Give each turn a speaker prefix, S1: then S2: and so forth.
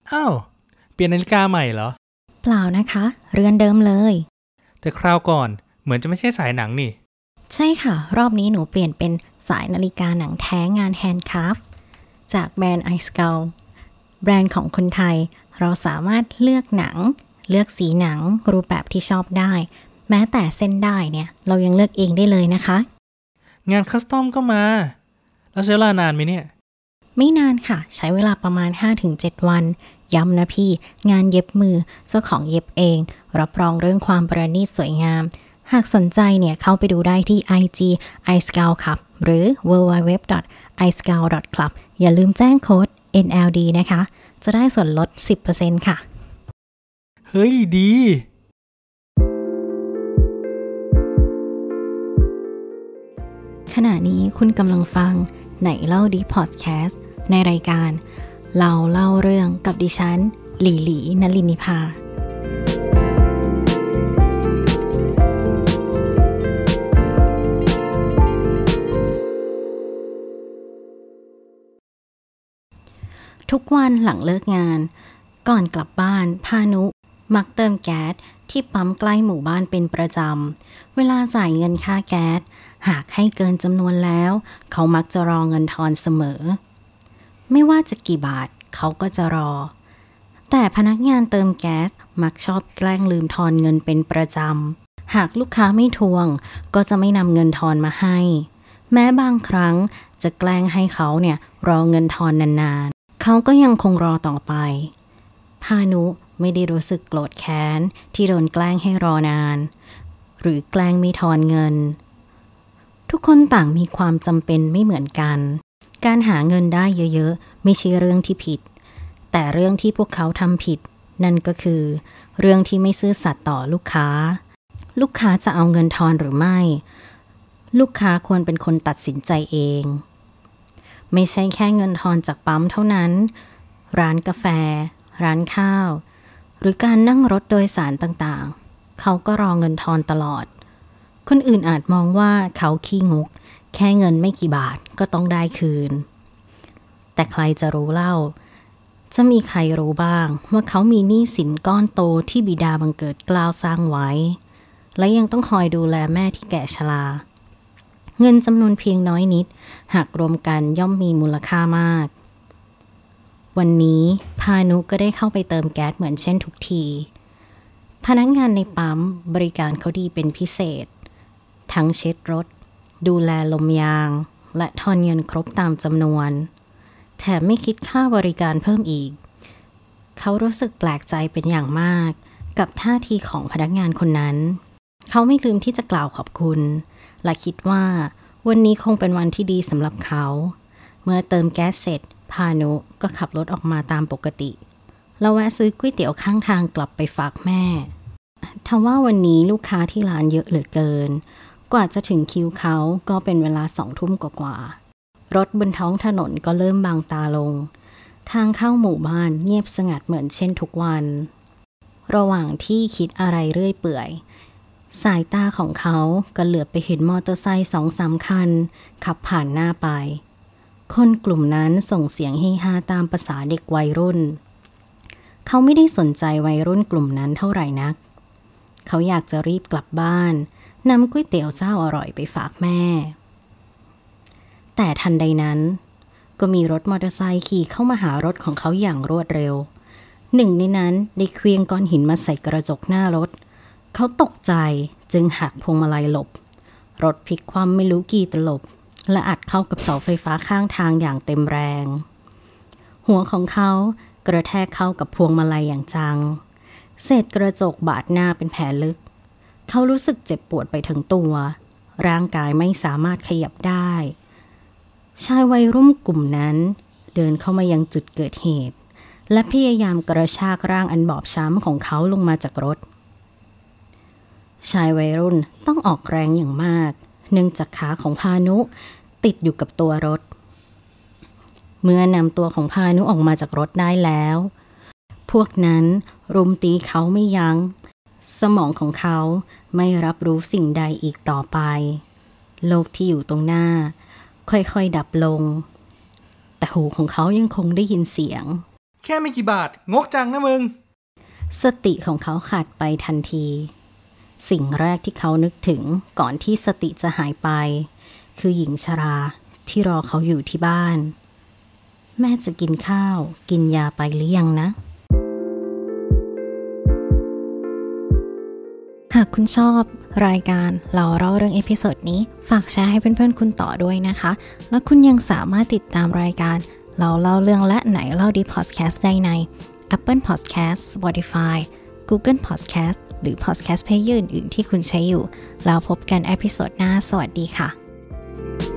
S1: อ้าวเปลี่ยนนาฬิกาใหม่เหรอ
S2: เปล่านะคะเรือนเดิมเลย
S1: แต่คราวก่อนเหมือนจะไม่ใช่สายหนังนี่
S2: ใช่ค่ะรอบนี้หนูเปลี่ยนเป็นสายนาฬิกาหนังแท้งานแฮนด์คราฟต์จากแบรนด์ iSkull แบรนด์ของคนไทยเราสามารถเลือกหนังเลือกสีหนังรูปแบบที่ชอบได้แม้แต่เส้นได้เนี่ยเรายังเลือกเองได้เลยนะคะ
S1: งานคัสตอมก็มาแล้วใช้เวลานานไหมเนี่ย
S2: ไม่นานค่ะใช้เวลาประมาณ 5-7 วันย้ำนะพี่งานเย็บมือเจ้าของเย็บเองรับรองเรื่องความประณีตสวยงามหากสนใจเนี่ยเข้าไปดูได้ที่ IG iSkull ครับหรือ www.iskull.club อย่าลืมแจ้งโค้ด NLD นะคะจะได้ส่วนลด 10% ค่ะ
S1: เฮ้ยดี
S2: ขณะนี้คุณกำลังฟังไหนเล่าดีพอดแคสต์ในรายการเราเล่าเรื่องกับดิฉันหลีหลีนลินิภาทุกวันหลังเลิกงานก่อนกลับบ้านพานุมักเติมแก๊สที่ปั๊มใกล้หมู่บ้านเป็นประจำเวลาจ่ายเงินค่าแก๊สหากให้เกินจำนวนแล้วเขามักจะรอเงินทอนเสมอไม่ว่าจะกี่บาทเขาก็จะรอแต่พนักงานเติมแก๊สมักชอบแกล้งลืมทอนเงินเป็นประจำหากลูกค้าไม่ทวงก็จะไม่นำเงินทอนมาให้แม้บางครั้งจะแกล้งให้เขาเนี่ยรอเงินทอนนานๆเขาก็ยังคงรอต่อไปพานุไม่ได้รู้สึกโกรธแค้นที่โดนแกล้งให้รอนานหรือแกล้งไม่ทอนเงินทุกคนต่างมีความจำเป็นไม่เหมือนกันการหาเงินได้เยอะๆไม่ใช่เรื่องที่ผิดแต่เรื่องที่พวกเขาทำผิดนั่นก็คือเรื่องที่ไม่ซื่อสัตย์ต่อลูกค้าลูกค้าจะเอาเงินทอนหรือไม่ลูกค้าควรเป็นคนตัดสินใจเองไม่ใช่แค่เงินทอนจากปั๊มเท่านั้นร้านกาแฟร้านข้าวหรือการนั่งรถโดยสารต่างๆเขาก็รอเงินทอนตลอดคนอื่นอาจมองว่าเขาขี้งกแค่เงินไม่กี่บาทก็ต้องได้คืนแต่ใครจะรู้เล่าจะมีใครรู้บ้างว่าเขามีหนี้สินก้อนโตที่บิดาบังเกิดกล้าวสร้างไว้และยังต้องคอยดูแลแม่ที่แก่ชราเงินจำนวนเพียงน้อยนิดหากรวมกันย่อมมีมูลค่ามากวันนี้พานุก็ได้เข้าไปเติมแก๊สเหมือนเช่นทุกทีพนักงานในปั๊มบริการเขาดีเป็นพิเศษทั้งเช็ดรถดูแลลมยางและทอนเงินครบตามจำนวนแถมไม่คิดค่าบริการเพิ่มอีกเขารู้สึกแปลกใจเป็นอย่างมากกับท่าทีของพนักงานคนนั้นเขาไม่ลืมที่จะกล่าวขอบคุณและคิดว่าวันนี้คงเป็นวันที่ดีสำหรับเขาเมื่อเติมแก๊สเสร็จพานุก็ขับรถออกมาตามปกติแล้วแวะซื้อก๋วยเตี๋ยวข้างทางกลับไปฝากแม่ทว่าวันนี้ลูกค้าที่ร้านเยอะเหลือเกินกว่าจะถึงคิวเขาก็เป็นเวลา20:00 นกว่าๆรถบนท้องถนนก็เริ่มบางตาลงทางเข้าหมู่บ้านเงียบสงัดเหมือนเช่นทุกวันระหว่างที่คิดอะไรเรื่อยเปื่อยสายตาของเขาก็เหลือบไปเห็นมอเตอร์ไซค์2-3 คันขับผ่านหน้าไปคนกลุ่มนั้นส่งเสียงเฮฮาตามประสาเด็กวัยรุ่นเขาไม่ได้สนใจวัยรุ่นกลุ่มนั้นเท่าไหร่นักเขาอยากจะรีบกลับบ้านนำก๋วยเตี๋ยวเจ้าอร่อยไปฝากแม่แต่ทันใดนั้นก็มีรถมอเตอร์ไซค์ขี่เข้ามาหารถของเขาอย่างรวดเร็วหนึ่งในนั้นได้เคลื่อนก้อนหินมาใส่กระจกหน้ารถเขาตกใจจึงหักพวงมาลัยหลบรถพลิกคว่ำไม่รู้กี่ตลบและอัดเข้ากับเสาไฟฟ้าข้างทางอย่างเต็มแรงหัวของเขากระแทกเข้ากับพวงมาลัยอย่างจังเศษกระจกบาดหน้าเป็นแผลลึกเขารู้สึกเจ็บปวดไปทั้งตัวร่างกายไม่สามารถขยับได้ชายวัยรุ่นกลุ่มนั้นเดินเข้ามายังจุดเกิดเหตุและพยายามกระชากร่างอันบอบช้ำของเขาลงมาจากรถชายวัยรุ่นต้องออกแรงอย่างมากเนื่องจากขาของพานุติดอยู่กับตัวรถเมื่อนำตัวของพานุออกมาจากรถได้แล้วพวกนั้นรุมตีเขาไม่ยั้งสมองของเขาไม่รับรู้สิ่งใดอีกต่อไปโลกที่อยู่ตรงหน้าค่อยๆดับลงแต่หูของเขายังคงได้ยินเสียง
S1: แค่ไม่กี่บาทงกจังนะมึง
S2: สติของเขาขาดไปทันทีสิ่งแรกที่เขานึกถึงก่อนที่สติจะหายไปคือหญิงชราที่รอเขาอยู่ที่บ้านแม่จะกินข้าวกินยาไปหรือยังนะหากคุณชอบรายการเราเล่าเรื่องเอพิโซดนี้ฝากแชร์ให้เพื่อนๆคุณต่อด้วยนะคะและคุณยังสามารถติดตามรายการเราเล่าเรื่องและไหนเล่าดีพอดแคสต์ได้ใน Apple Podcast Spotify Google Podcast หรือ Podcast Player อื่นๆที่คุณใช้อยู่แล้วพบกันเอพิโซดหน้าสวัสดีค่ะ